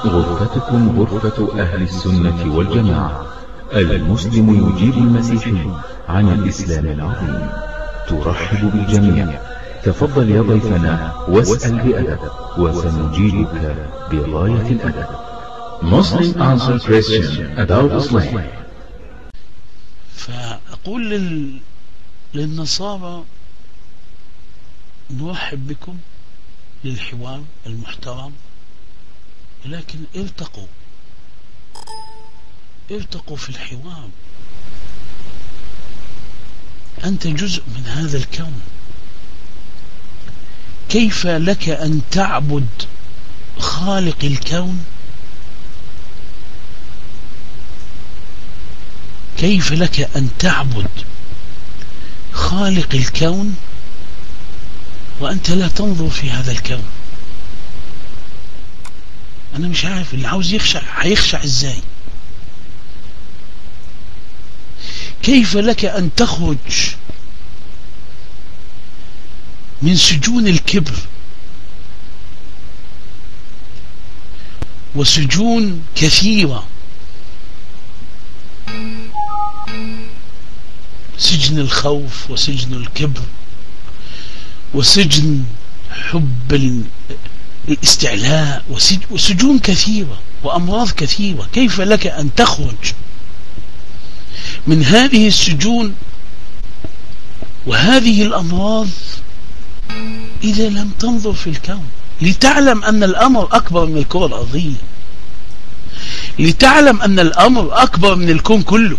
غرفتكم غرفة أهل السنة والجماعة، المسلم يجيب المسيحي عن الإسلام العظيم. ترحب بالجميع. تفضل يا ضيفنا واسأل بأدب، وسنجيبك بغاية الأدب. Muslim answer question about Islam. فأقول للنصارى نرحب بكم للحوار المحترم، ولكن ارتقوا في الحوار. أنت جزء من هذا الكون، كيف لك أن تعبد خالق الكون؟ كيف لك أن تعبد خالق الكون وأنت لا تنظر في هذا الكون؟ أنا مش عارف، اللي عاوز يخشع هيخشع إزاي؟ كيف لك أن تخرج من سجون الكبر وسجون كثيرة، سجن الخوف وسجن الكبر وسجن حب الاستعلاء وسجون كثيرة وأمراض كثيرة؟ كيف لك أن تخرج من هذه السجون وهذه الأمراض إذا لم تنظر في الكون لتعلم أن الأمر أكبر من الكرة الأرضية، لتعلم أن الأمر أكبر من الكون كله؟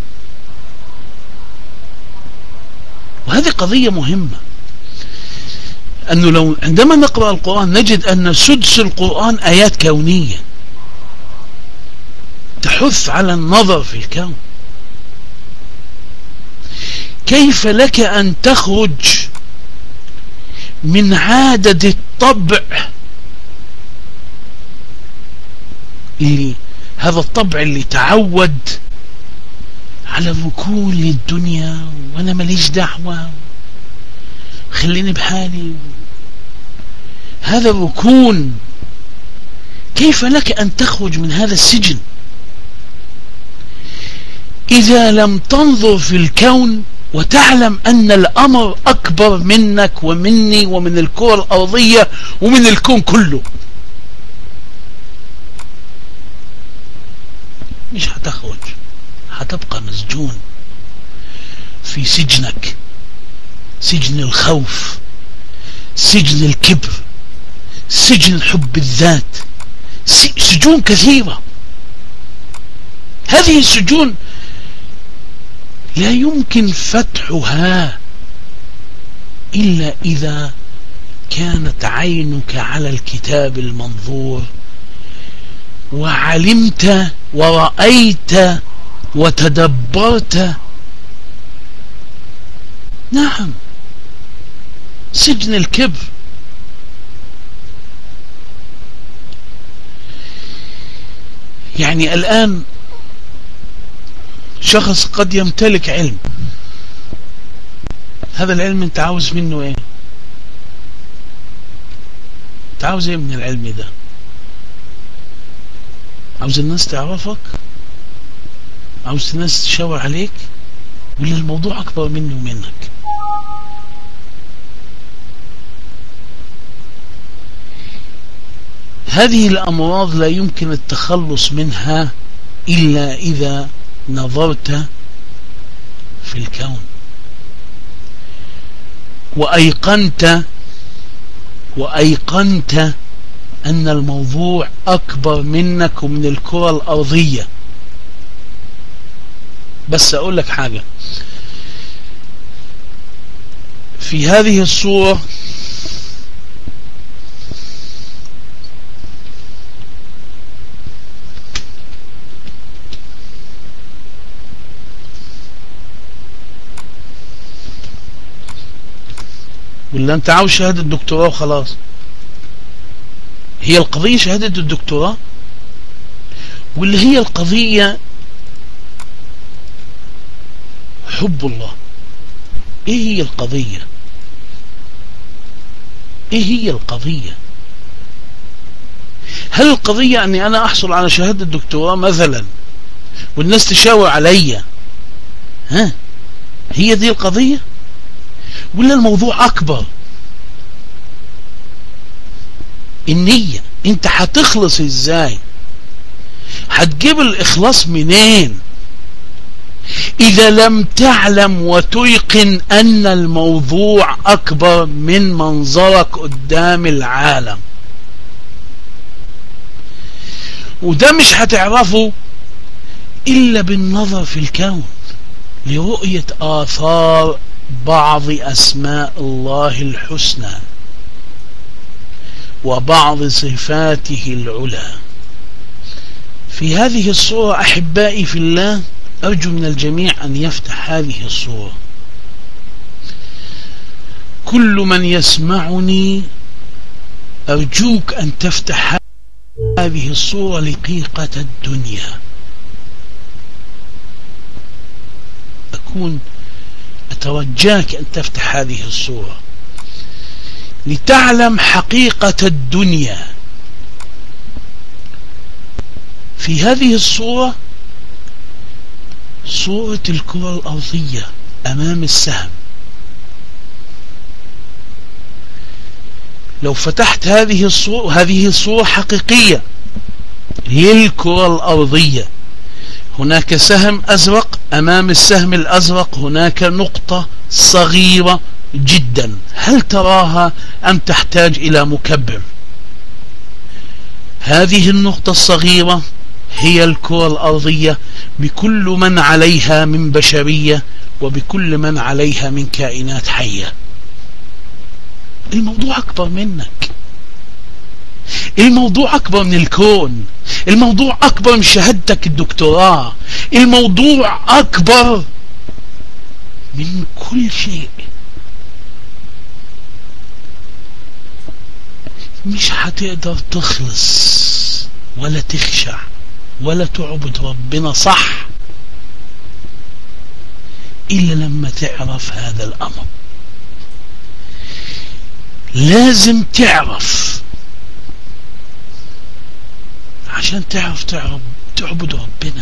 وهذه قضية مهمة، أنه لو عندما نقرأ القرآن نجد أن سدس القرآن آيات كونية تحث على النظر في الكون. كيف لك أن تخرج من عادة الطبع، هذا الطبع اللي تعود على الركون للدنيا، وأنا ماليش دعوة، خليني بحالي، هذا الركون؟ كيف لك أن تخرج من هذا السجن إذا لم تنظر في الكون وتعلم أن الأمر أكبر منك ومني ومن الكرة الأرضية ومن الكون كله؟ مش هتخرج، هتبقى مسجون في سجنك، سجن الخوف، سجن الكبر، سجن حب الذات، سجون كثيرة. هذه السجون لا يمكن فتحها إلا إذا كانت عينك على الكتاب المنظور وعلمت ورأيت وتدبرت. نعم، سجن الكبر. يعني الآن شخص قد يمتلك علم، هذا العلم انت عاوز منه ايه؟ انت عاوز ايه من العلم ده؟ عاوز الناس تعرفك؟ عاوز الناس تشاور عليك؟ ولا الموضوع اكبر منه ومنك؟ هذه الأمراض لا يمكن التخلص منها إلا إذا نظرت في الكون وأيقنت أن الموضوع أكبر منك ومن الكرة الأرضية. بس أقول لك حاجة، في هذه الصورة ولا انت عاوز شهادة الدكتوراه وخلاص؟ هي القضية شهادة الدكتوراه ولا هي القضية حب الله؟ ايه هي القضية؟ ايه هي القضية؟ هل القضية أني أنا أحصل على شهادة الدكتوراه مثلا والناس تشاور علي؟ هي دي القضية؟ ولا الموضوع أكبر؟ النية. أنت هتخلص إزاي؟ هتجيب الإخلاص منين إذا لم تعلم وتيقن أن الموضوع أكبر من منظرك قدام العالم؟ وده مش هتعرفه إلا بالنظر في الكون لرؤية آثار بعض أسماء الله الحسنى وبعض صفاته العلى. في هذه الصورة أحبائي في الله، أرجو من الجميع أن يفتح هذه الصورة. كل من يسمعني أرجوك أن تفتح هذه الصورة لحقيقة الدنيا. أترجاك أن تفتح هذه الصورة لتعلم حقيقة الدنيا. في هذه الصورة صورة الكرة الأرضية أمام السهم. لو فتحت هذه الصورة حقيقية للكرة الأرضية، هناك سهم أزرق، أمام السهم الأزرق هناك نقطة صغيرة جدا، هل تراها أم تحتاج إلى مكبر؟ هذه النقطة الصغيرة هي الكرة الأرضية بكل من عليها من بشرية وبكل من عليها من كائنات حية. الموضوع أكبر منك، الموضوع أكبر من الكون، الموضوع أكبر من شهادتك الدكتوراه، الموضوع أكبر من كل شيء. مش هتقدر تخلص ولا تخشع ولا تعبد ربنا صح إلا لما تعرف هذا الأمر. لازم تعرف عشان تعرف تعبد ربنا.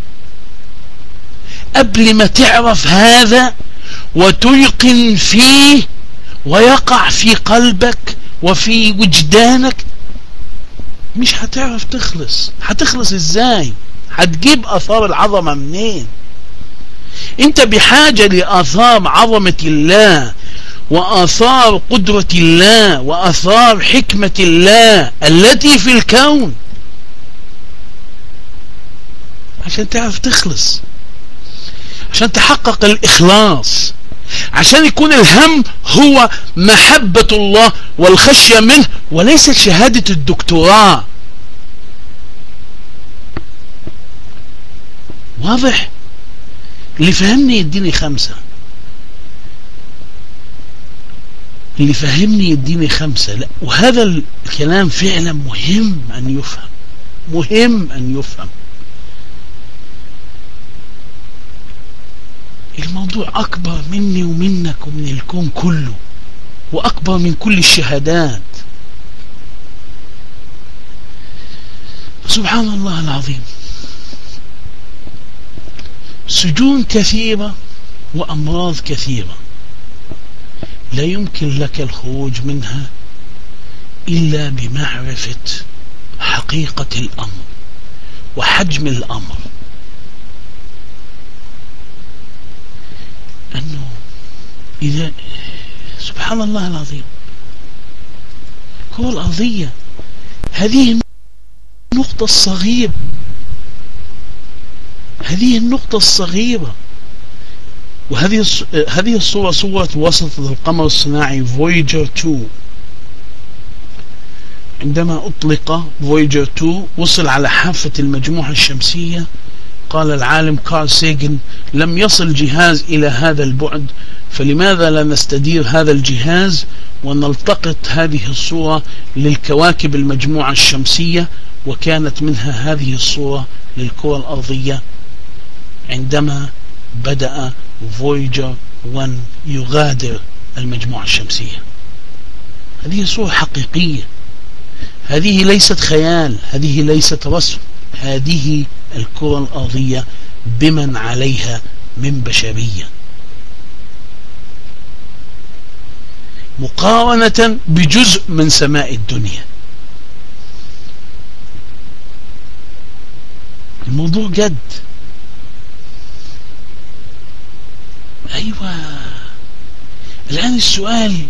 قبل ما تعرف هذا وتيقن فيه ويقع في قلبك وفي وجدانك مش هتعرف تخلص. هتخلص ازاي؟ هتجيب آثار العظمة منين؟ انت بحاجة لآثار عظمة الله وآثار قدرة الله وآثار حكمة الله التي في الكون عشان تعرف تخلص، عشان تحقق الإخلاص، عشان يكون الهم هو محبة الله والخشية منه وليس شهادة الدكتوراه. واضح؟ اللي فهمني يديني 5، اللي فهمني يديني 5. لا، وهذا الكلام فعلا مهم أن يفهم، مهم أن يفهم. الموضوع أكبر مني ومنك ومن الكون كله، وأكبر من كل الشهادات. سبحان الله العظيم. سجون كثيرة وأمراض كثيرة لا يمكن لك الخروج منها إلا بمعرفة حقيقة الأمر وحجم الأمر. أنه إذا سبحان الله العظيم الكرة الأرضية هذه النقطة الصغيرة، هذه النقطة الصغيرة. وهذه الصورة صورة وسط القمر الصناعي فويجر 2. عندما أطلق فويجر 2 وصل على حافة المجموعة الشمسية. قال العالم كارل سيغن: لم يصل جهاز إلى هذا البعد، فلماذا لا نستدير هذا الجهاز ونلتقط هذه الصورة للكواكب المجموعة الشمسية؟ وكانت منها هذه الصورة للكرة الأرضية عندما بدأ فويجر 1 يغادر المجموعة الشمسية. هذه صورة حقيقية هذه ليست خيال، هذه ليست رسم، هذه الكرة الأرضية بمن عليها من بشرية، مقارنة بجزء من سماء الدنيا. الموضوع جد. أيوة. الآن السؤال: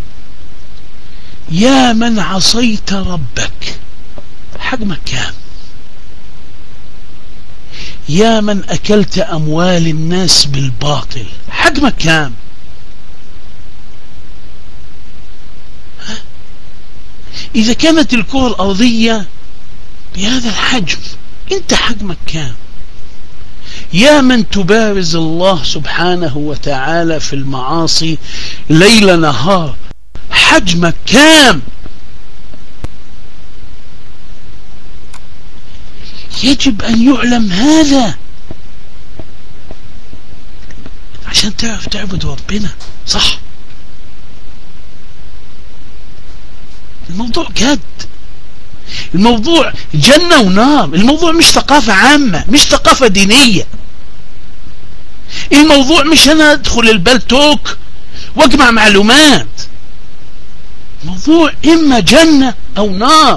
يا من عصيت ربك، حجمك كام؟ يا من أكلت أموال الناس بالباطل، حجمك كام؟ إذا كانت الكرة الأرضية بهذا الحجم، أنت حجمك كام؟ يا من تبارز الله سبحانه وتعالى في المعاصي ليل نهار، حجمك كام؟ يجب أن يعلم هذا عشان تعرف تعبد ربنا صح. الموضوع جد، الموضوع جنة ونار، الموضوع مش ثقافة عامة، مش ثقافة دينية، الموضوع مش أنا أدخل البلتوك واجمع معلومات، الموضوع إما جنة أو نار.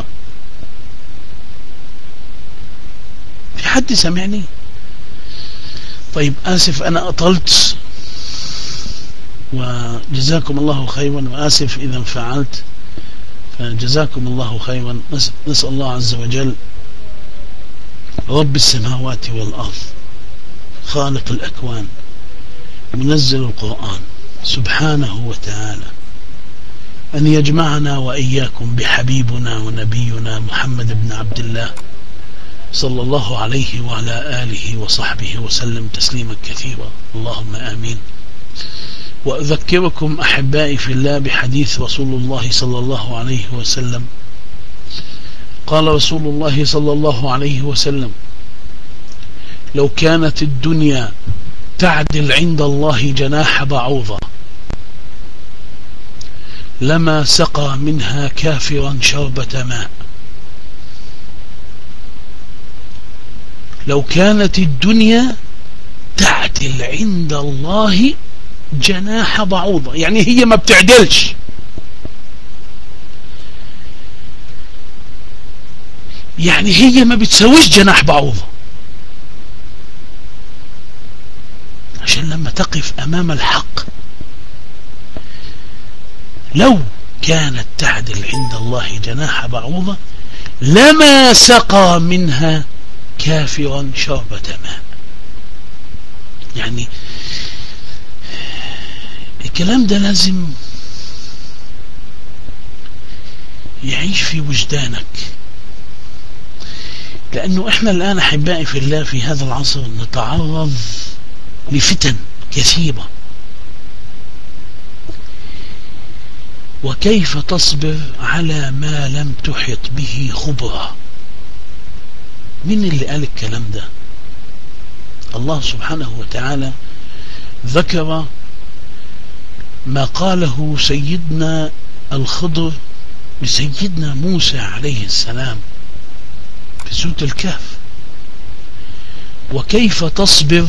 في حد سمعني؟ طيب آسف أنا أطلت، وجزاكم الله خيرا، وآسف إذا فعلت، فجزاكم الله خيرا. نسأل الله عز وجل رب السماوات والأرض خالق الأكوان منزل القرآن سبحانه وتعالى أن يجمعنا وإياكم بحبيبنا ونبينا محمد بن عبد الله صلى الله عليه وعلى آله وصحبه وسلم تسليما كثيرا، اللهم آمين. وأذكركم أحبائي في الله بحديث رسول الله صلى الله عليه وسلم. قال رسول الله صلى الله عليه وسلم: لو كانت الدنيا تعدل عند الله جناح بعوضة لما سقى منها كافرا شربة ماء. لو كانت الدنيا تعدل عند الله جناح بعوضة، يعني هي ما بتعدلش، يعني هي ما بتسويش جناح بعوضة، عشان لما تقف أمام الحق لو كانت تعدل عند الله جناح بعوضة لما سقى منها كافرا شربة ماء. يعني الكلام ده لازم يعيش في وجدانك، لأنه إحنا الآن أحبائي في الله في هذا العصر نتعرض لفتن كثيرة. وكيف تصبر على ما لم تحط به خبرة؟ مين اللي قال الكلام ده؟ الله سبحانه وتعالى ذكر ما قاله سيدنا الخضر لسيدنا موسى عليه السلام في سورة الكهف: وكيف تصبر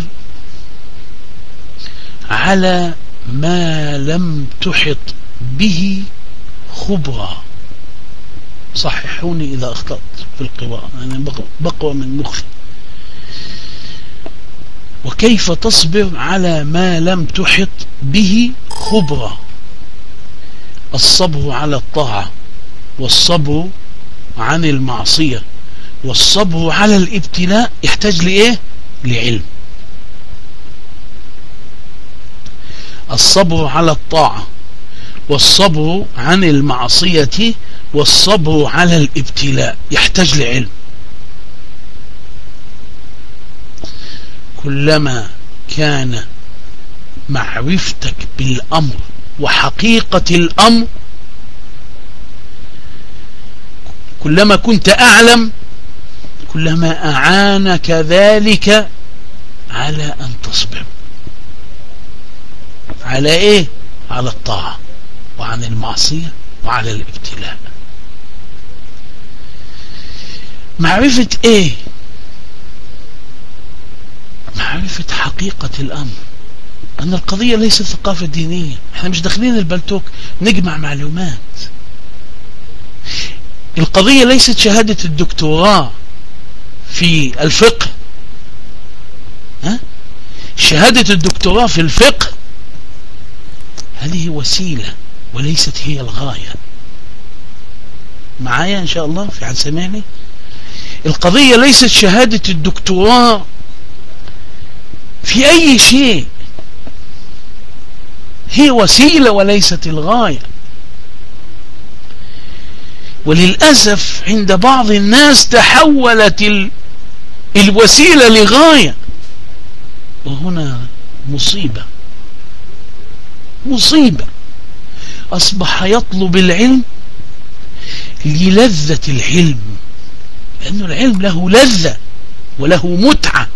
على ما لم تحط به خبرة. صححوني إذا أخطأت في القراءة، أنا بقوى من مخي. وكيف تصبر على ما لم تحط به خبرة. الصبر على الطاعة، والصبر عن المعصية، والصبر على الابتلاء يحتاج لإيه؟ لعلم. الصبر على الطاعة، والصبر عن المعصية، والصبر على الابتلاء يحتاج لعلم. كلما كان معرفتك بالأمر وحقيقة الأمر، كلما كنت أعلم كلما أعانك ذلك على أن تصبر. على إيه؟ على الطاعة، وعن المعصية، وعلى الابتلاء. معرفة ايه؟ معرفة حقيقة الامر، ان القضية ليست ثقافة دينية. احنا مش داخلين البلتوك نجمع معلومات. القضية ليست شهادة الدكتوراه في الفقه. شهادة الدكتوراه في الفقه هذه وسيلة وليست هي الغاية. معايا ان شاء الله؟ في حد سمعني؟ القضية ليست شهادة الدكتوراه في اي شيء، هي وسيلة وليست الغاية. وللأسف عند بعض الناس تحولت الوسيلة لغاية، وهنا مصيبة. أصبح يطلب العلم للذة العلم، لأن العلم له لذة وله متعة.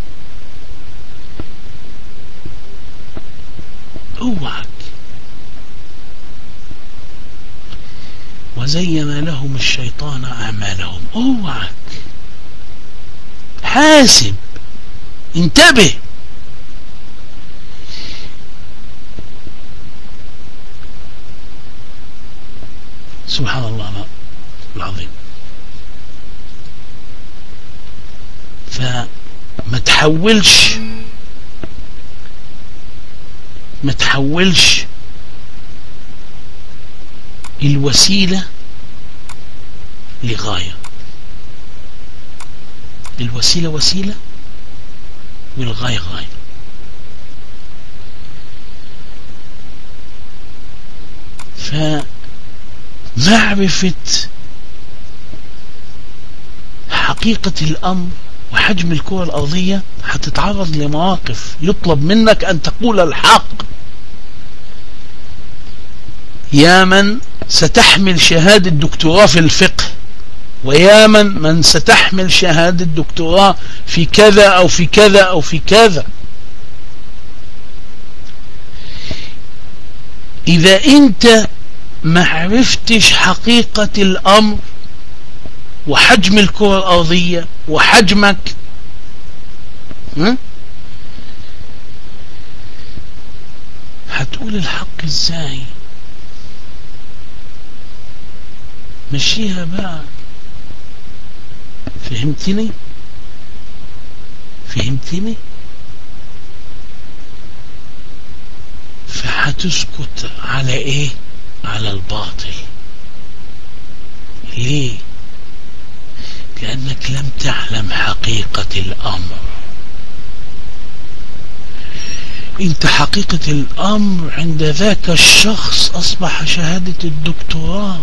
اوعك. وزين لهم الشيطان أعمالهم. اوعك، حاسب، انتبه. سبحان الله العظيم. فما تحولش الوسيلة لغاية. الوسيلة وسيلة والغاية غاية. فمعرفة حقيقة الأمر وحجم الكرة الأرضية هتتعرض لمواقف يطلب منك أن تقول الحق. يا من ستحمل شهادة دكتوراه في الفقه، ويا من ستحمل شهادة دكتوراه في كذا أو في كذا أو في كذا. إذا أنت ما عرفتش حقيقة الأمر وحجم الكرة الأرضية وحجمك، هتقول الحق ازاي؟ مشيها بقى. فهمتني؟ فهتسكت على ايه؟ على الباطل. ليه؟ لأنك لم تعلم حقيقة الأمر. انت حقيقة الأمر عند ذاك الشخص أصبح شهادة الدكتوراه،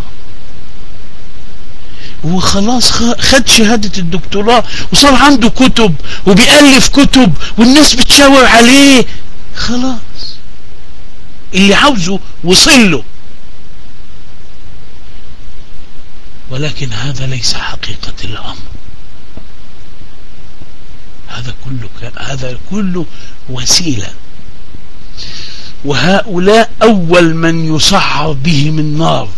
وخلاص خد شهادة الدكتوراه وصار عنده كتب وبيألف كتب والناس بتشاور عليه. خلاص اللي عاوزه وصل له. ولكن هذا ليس حقيقة الأمر. هذا كله وسيلة. وهؤلاء أول من يصعر بهم النار.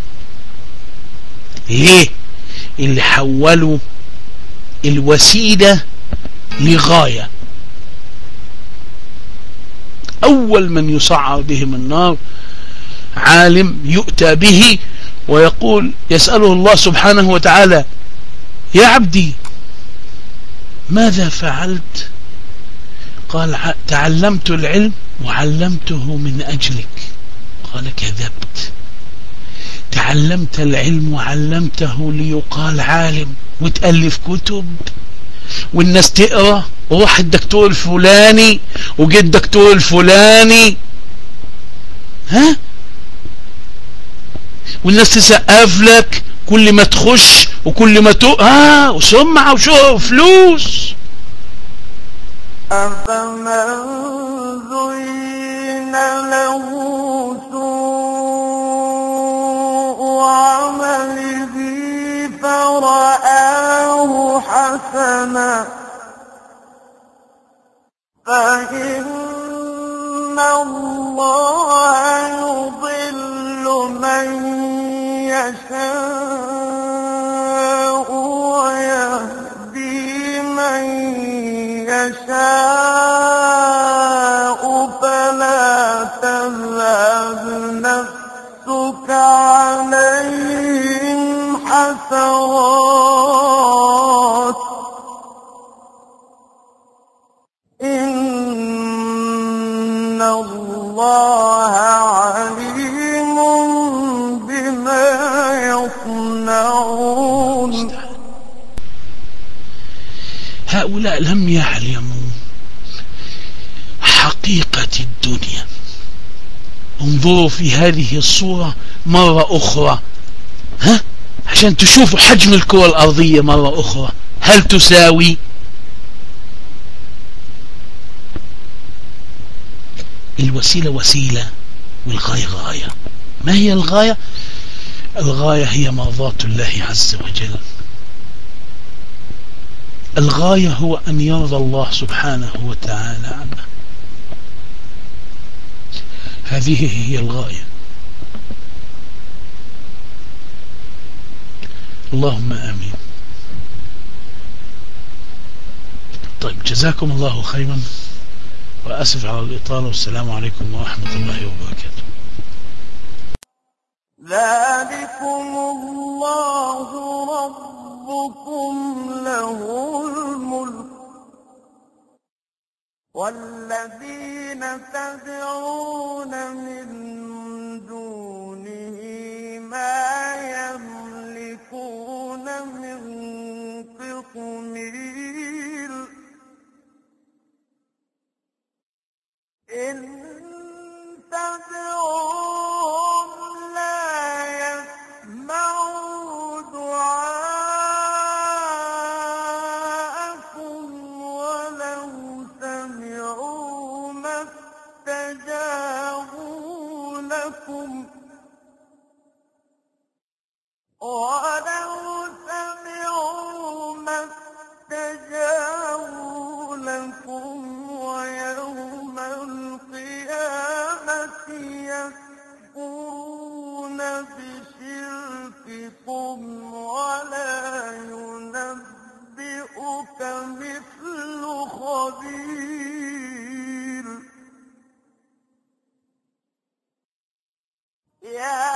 ليه؟ اللي حولوا الوسيلة لغاية. أول من يصعر بهم النار عالم يؤتى به ويقول، يسأله الله سبحانه وتعالى: يا عبدي ماذا فعلت؟ قال: تعلمت العلم وعلمته من أجلك. قال: كذبت. تعلمت العلم وعلمته ليقال عالم وتألف كتب والناس تقرأ، وروح الدكتور الفلاني وجي الدكتور الفلاني، والناس تسقف لك كل ما تخش وكل ما وسمعة وشهرة وفلوس. أفمن زين له سوء عمله فرآه حسنا فإن الله يضل من يشاء ويهدي هؤلاء لم يعلموا حقيقة الدنيا. انظروا في هذه الصورة مرة أخرى عشان تشوفوا حجم الكرة الأرضية مرة أخرى. هل تساوي؟ الوسيلة وسيلة والغاية غاية. ما هي الغاية؟ الغاية هي مرضاة الله عز وجل. الغاية هو أن يرضى الله سبحانه وتعالى عنه. هذه هي الغاية. اللهم آمين. طيب، جزاكم الله خيرا، وأسف على الإطالة، والسلام عليكم ورحمة الله وبركاته. ذلكم الله ربكم له الملك، والذين تدعون من دونه ما يملكون من قطمير. إن تدعوهم لا يسمعوا دعاءكم ولو سمعوا ما استجابوا لكم ويوم القيامة يكفرون بشرككم ولا ينبئك مثل خبير. يا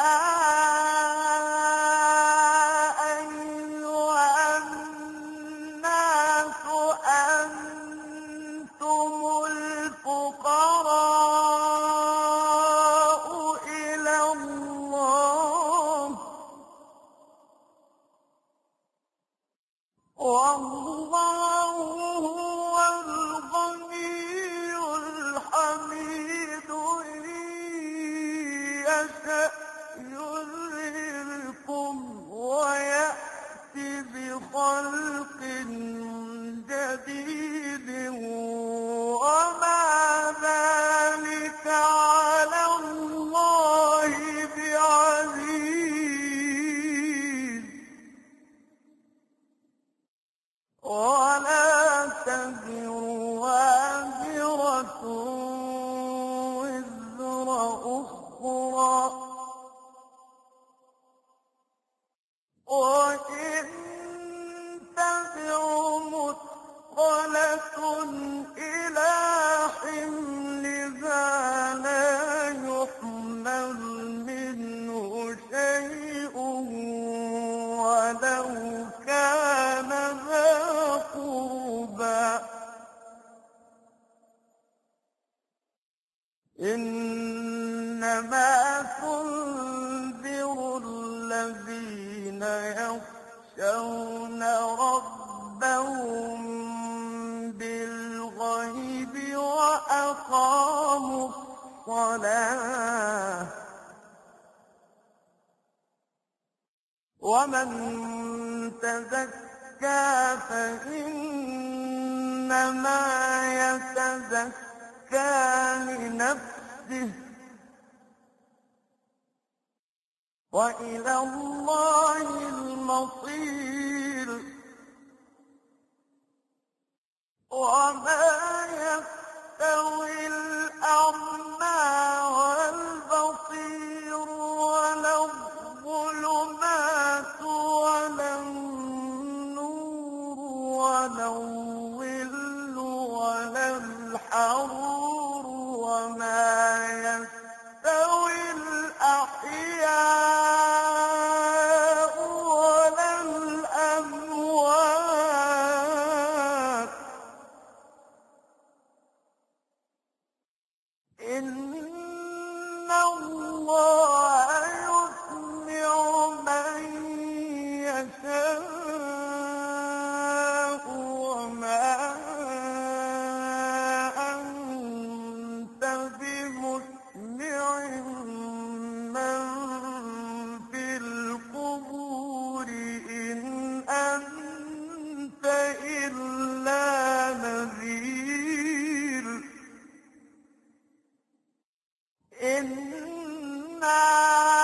والله هو الغني الحميد. إن يشأ يذهبكم ويأتي بخلق جديد وما ذلك على الله بعزيز. ولا تزر وازرة وزر أخرى، وإن تدع مثقلة إلى حملها لا يحمل منه شيء ولو كان ذا قربى. إنما تنذر الذين يخشون ربهم بالغيب وأقاموا الصلاة. ومن تزكى فإنما يتزكى لنفسه، وإلى الله المصير. وما يستوي الأعمى والبصير ولا الظلمات ولا النور ولا